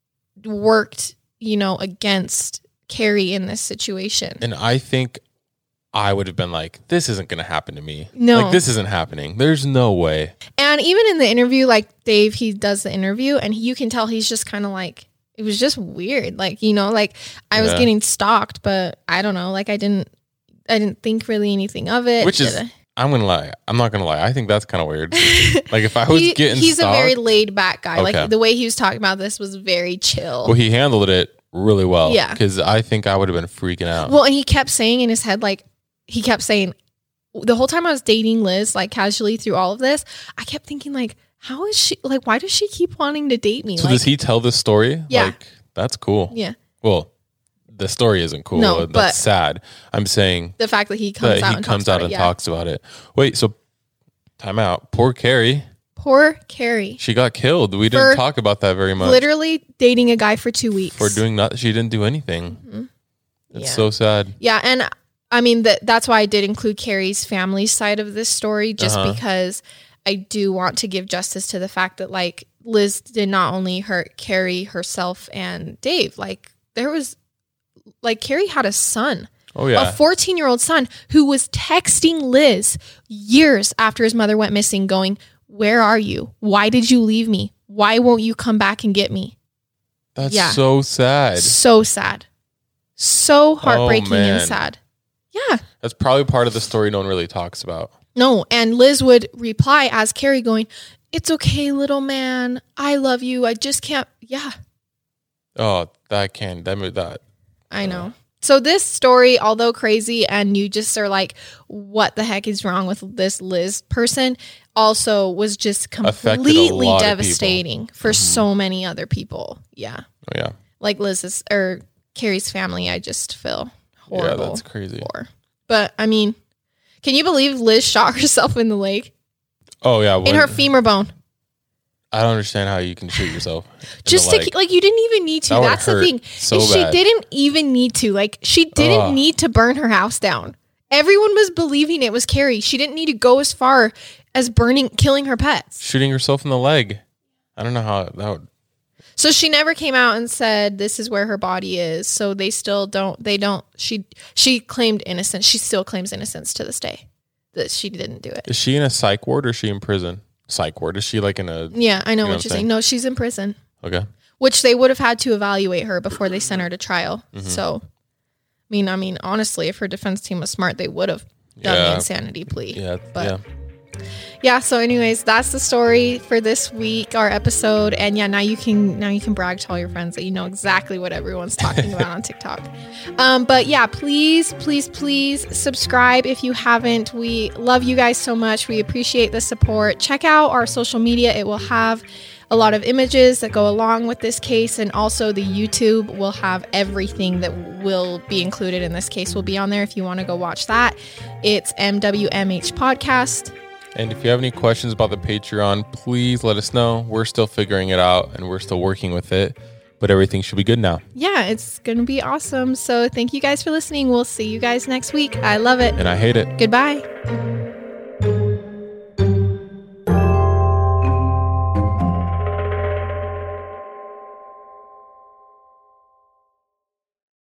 S3: worked, you know, against Carrie in this situation.
S6: And I think I would have been like, this isn't going to happen to me.
S3: No.
S6: Like, this isn't happening. There's no way.
S3: And even in the interview, like Dave, he does the interview and he, you can tell he's just kind of like, it was just weird. Like, you know, like I was
S6: yeah.
S3: getting stalked, but I don't know. Like I didn't, I didn't think really anything of it.
S6: Which is, I'm going to lie. I'm not going to lie. I think that's kind of weird. Like if I was
S3: he,
S6: getting
S3: He's
S6: stalked,
S3: a very laid back guy.
S6: Okay.
S3: Like the way he was talking about this was very chill.
S6: Well, he handled it really well.
S3: Yeah.
S6: Because I think I would have been freaking out.
S3: Well, and he kept saying in his head, like, he kept saying, the whole time I was dating Liz, like casually through all of this, I kept thinking, like, how is she, like, why does she keep wanting to date me?
S6: So
S3: like,
S6: does he tell this story?
S3: Yeah.
S6: Like, that's cool.
S3: Yeah.
S6: Well, the story isn't cool.
S3: No,
S6: that's
S3: but
S6: sad. I'm saying
S3: the fact that he comes
S6: that
S3: out
S6: he
S3: and
S6: comes
S3: talks
S6: out
S3: about
S6: and
S3: it, yeah.
S6: talks about it. Wait, so time out. Poor Carrie.
S3: Poor Carrie.
S6: She got killed. We
S3: For
S6: didn't talk about that very much.
S3: Literally dating a guy for two weeks.
S6: For doing nothing. She didn't do anything.
S3: Mm-hmm.
S6: It's
S3: Yeah.
S6: so sad.
S3: Yeah, and I mean, that that's why I did include Carrie's family side of this story, just
S6: Uh-huh.
S3: because I do want to give justice to the fact that, like, Liz did not only hurt Carrie, herself, and Dave. Like, there was, like, Carrie had a son.
S6: Oh, yeah.
S3: A fourteen-year-old son who was texting Liz years after his mother went missing going, where are you? Why did you leave me? Why won't you come back and get me?
S6: That's
S3: Yeah.
S6: so sad.
S3: So sad. So heartbreaking
S6: Oh, man.
S3: and sad. Yeah.
S6: That's probably part of the story no one really talks about.
S3: No. And Liz would reply as Carrie going, it's okay, little man. I love you. I just can't. Yeah,
S6: Oh, that can that made that.
S3: I know. So this story, although crazy, and you just are like, what the heck is wrong with this Liz person, also was just completely devastating for mm-hmm. so many other people. Yeah.
S6: Oh, yeah.
S3: Like Liz's or Carrie's family, I just feel horrible.
S6: Yeah, that's crazy.
S3: For. But I mean, can you believe Liz shot herself in the leg?
S6: Oh, yeah.
S3: When, in her femur bone.
S6: I don't understand how you can shoot yourself.
S3: Just to, like, you didn't even need to. That That's the thing.
S6: So
S3: she
S6: bad.
S3: didn't even need to. Like, she didn't Ugh. need to burn her house down. Everyone was believing it was Carrie. She didn't need to go as far as burning, killing her pets.
S6: Shooting herself in the leg. I don't know how that would.
S3: So she never came out and said this is where her body is. So they still don't, they don't, she, she claimed innocence. She still claims innocence to this day that she didn't do it.
S6: Is she in a psych ward or is she in prison? Psych ward. Is she like in a...
S3: Yeah, I know, you know what, what you're saying? saying. No, she's in prison.
S6: Okay.
S3: Which they would have had to evaluate her before they sent her to trial. Mm-hmm. So, I mean, I mean, honestly, if her defense team was smart, they would have done yeah. the insanity plea.
S6: Yeah,
S3: but,
S6: yeah.
S3: Yeah, so anyways, that's the story for this week, our episode. And yeah, now you can now you can brag to all your friends that you know exactly what everyone's talking about on TikTok. Um, but yeah, please, please, please subscribe if you haven't. We love you guys so much. We appreciate the support. Check out our social media. It will have a lot of images that go along with this case, and also the YouTube will have everything that will be included in this case will be on there if you want to go watch that. It's M W M H Podcast.
S6: And if you have any questions about the Patreon, please let us know. We're still figuring it out and we're still working with it, but everything should be good now.
S3: Yeah, it's going to be awesome. So thank you guys for listening. We'll see you guys next week. I love it.
S6: And I hate it.
S3: Goodbye.